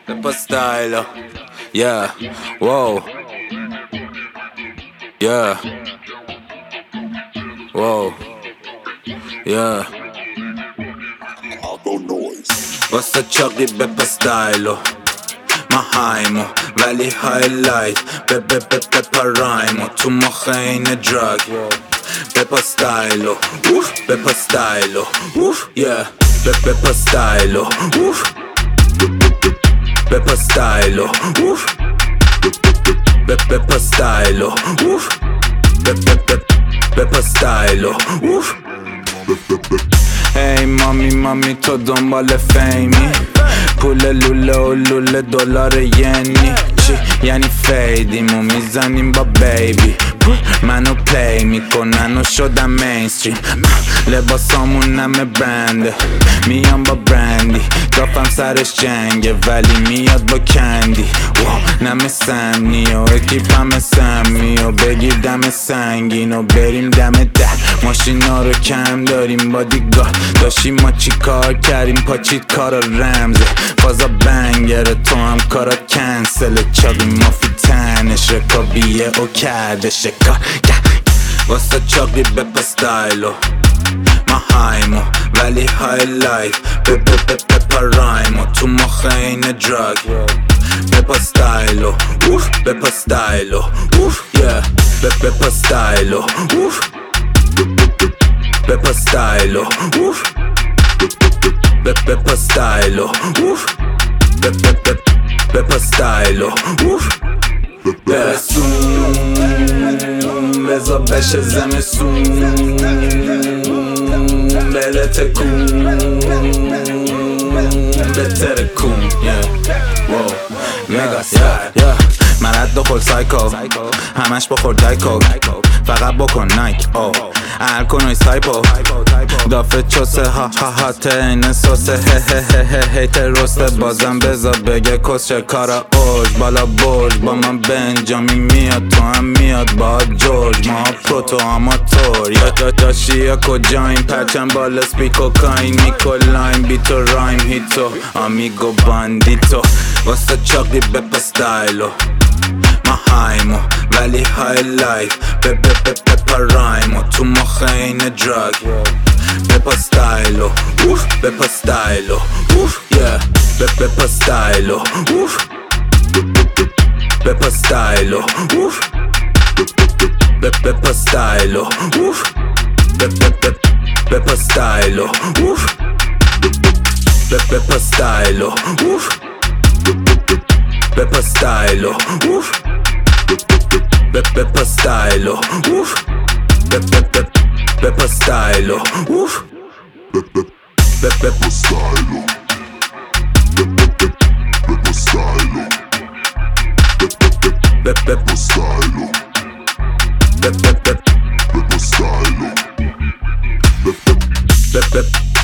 Peppa Stylo, yeah, whoa, yeah, whoa, yeah. واسه چاقی Peppa Stylo محایمو ولی هایلایت Peppa رایمو تو مخ این دراگ Peppa Stylo Peppa Stylo yeah Peppa Stylo Peppa Stylo Peppa Stylo Peppa Stylo Hey مامی تو دنبال فیمی پول لوله و لوله دلار ینی چی؟ یعنی فیدیمو میزنیم با بیبی منو پلی میکنن و شدم مینستریم لباسامون همه برنده میام با برندی دافم سرش جنگه ولی میاد با کندی نمه سمنی و اکیپم سمی و بگیر دم سنگین و بریم دم ده ماشینا رو کم داریم با دیگاه داشتیم ما چی کار کردیم پاچید کارا رمزه بازا بنگره تو هم کارات کنسل چاقی مافی تنش رکابیه او کرده شکار واسه چاقی Peppa Stylo محایمو ولی هایلایت Peppa رایمو تو مخ این دراگ Peppa Stylo Peppa Stylo yeah Peppa Stylo Peppa Stylo Peppa Stylo Peppa Stylo برسون بزا بشه زمستون بره تکون بهتره کون مگا ستایل من رد دخل سایکو همش بخور دایکو فقط بکن نایک هر کنوی سایپو دافه چوسه ها ته این سوسه هیتر رسته بازم بزا بگه کسچه کارا اوج بالا برج با من بنجامین میاد تو هم میاد با جورج ما پروتو آماتور یا داشتی یا کجاییم پرچم بالا سپیکو کاین میکلایم بیتو رایم هیتو آمیگو باندیتو واسه چاقی Peppa Stylo محایمو ولی هایلایت Peppa رایمو تو مخ این دراگ Peppa Stylo Peppa Stylo yeah Peppa Stylo Peppa Stylo Peppa Stylo Peppa Stylo Peppa Stylo Peppa Stylo Peppa Stylo Peppa Stylo Peppa Stylo Peppa Stylo Peppa Stylo Peppa Stylo Peppa